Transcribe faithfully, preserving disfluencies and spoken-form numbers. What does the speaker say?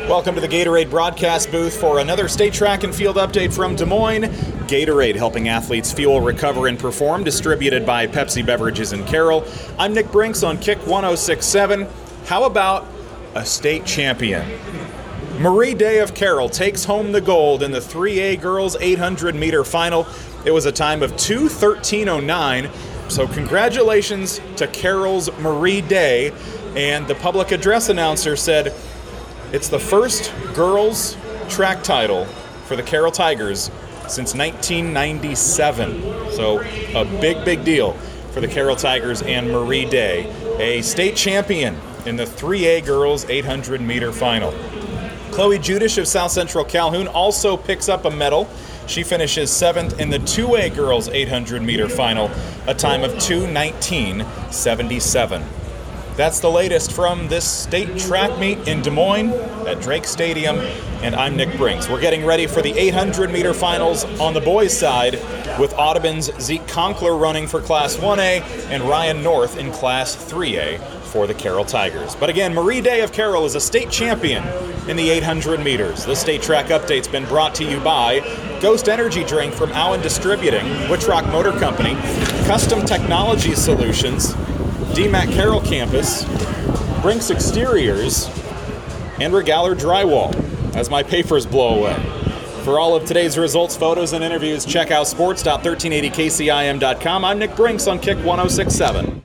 Welcome to the Gatorade broadcast booth for another state track and field update from Des Moines. Gatorade, helping athletes fuel, recover, and perform, distributed by Pepsi Beverages in Carroll. I'm Nick Brinks on Kick one oh six point seven. How about a state champion? Marie Day of Carroll takes home the gold in the three A girls eight hundred meter final. It was a time of two thirteen oh nine, so congratulations to Carroll's Marie Day. And the public address announcer said, it's the first girls track title for the Carroll Tigers since nineteen ninety-seven. So a big, big deal for the Carroll Tigers and Marie Day, a state champion in the three A girls eight hundred meter final. Chloe Judish of South Central Calhoun also picks up a medal. She finishes seventh in the two A girls eight hundred meter final, a time of two nineteen seventy-seven. That's the latest from this state track meet in Des Moines at Drake Stadium, and I'm Nick Brinks. We're getting ready for the eight hundred meter finals on the boys' side with Audubon's Zeke Conkler running for Class one A and Ryan North in Class three A for the Carroll Tigers. But again, Marie Day of Carroll is a state champion in the eight hundred meters. This state track update's been brought to you by Ghost Energy Drink from Allen Distributing, Wittrock Motor Company, Custom Technology Solutions, D MAC Carroll Campus, Brinks Exteriors, and Regaler Drywall, as my papers blow away. For all of today's results, photos, and interviews, check out sports dot thirteen eighty K C I M dot com. I'm Nick Brinks on Kick one oh six point seven.